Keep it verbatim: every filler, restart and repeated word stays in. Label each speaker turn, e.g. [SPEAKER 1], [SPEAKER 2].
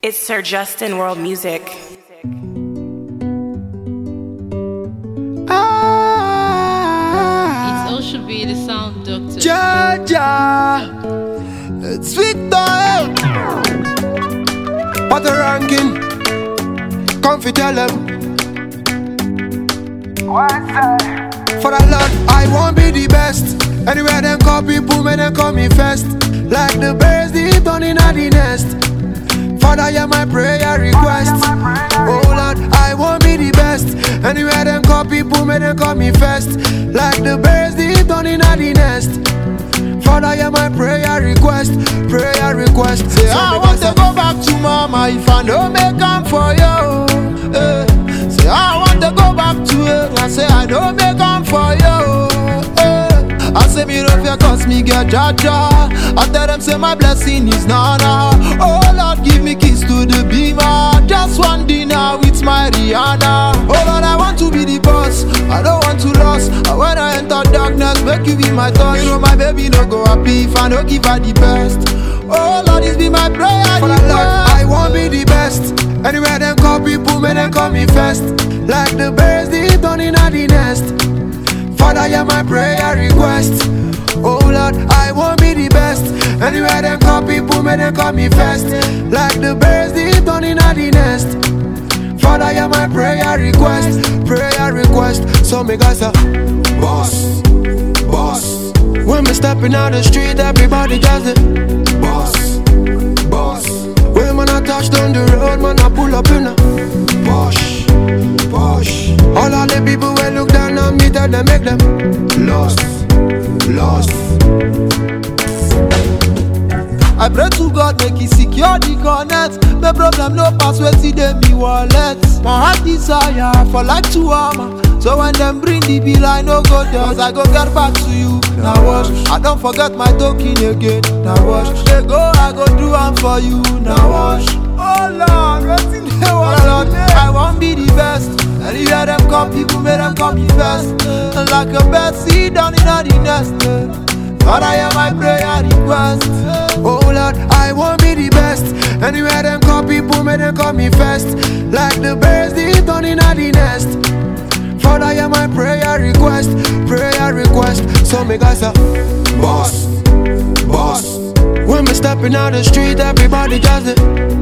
[SPEAKER 1] It's Sir Justin World Music.
[SPEAKER 2] Ah,
[SPEAKER 3] It's also be the sound doctor.
[SPEAKER 2] Jaja, it's Victor. What a ranking. Comfy tell them.
[SPEAKER 4] What's that?
[SPEAKER 2] For the Lord, I won't be the best. Anywhere them call people, may them call me first. Like the birds, deep down in the nest. Father, hear my prayer request. Oh Lord, I won't be the best. Anywhere them call people, may them call me first. Like the birds, deep down in the nest. Father, hear my prayer request. Prayer request. Say, I want to go back to mama if I don't make am for you. Eh. Say, I want to go back to it. I say, I don't make am for you. Eh. I say, me no fear cause me get jaja. I tell them say my blessing is nana. Oh Lord, give me keys to the beamer. Just one dinner with my Rihanna. Oh Lord, I want to be the boss. I don't want to lose. And when I enter darkness, make you be my touch. You know my baby no go happy if I no give her the best. Oh Lord, this be my prayer. For the Lord, I won't be the best. Anywhere them call people, may them call me first. Like the birds deep down in the nest. Father, hear my prayer request. Oh Lord, I won't be the best. Anywhere them call people, may them call me first. Like the birds deep down in the nest. Father, hear my prayer request. Prayer request. So me guys say, boss, boss. When me stepping out the street, everybody just it. Boss, boss. When man I touch down the road, man I pull up in a Posh, posh. All of the people will look down on me, tell them make them lost, lost. I pray to God make it secure the connect. The problem no pass where see them me wallet. My heart desire for like two armor. So when them bring the bill I no go there. Cause I go get back to you. Now wash. I don't forget my token again. Now wash. They go I go do am for you. Now wash. Oh Lord, what's in the world? I won't be the best. And you hear them come, people make them come the best. And like a bird seed down in the nest. Lord, I hear my prayer request. Oh Lord, I won't be the best. Anywhere them call people, may them call me first. Like the birds deep down in the nest. Father, hear my prayer request. Prayer request. So me guys say, boss, boss. When me stepping out the street, everybody just it.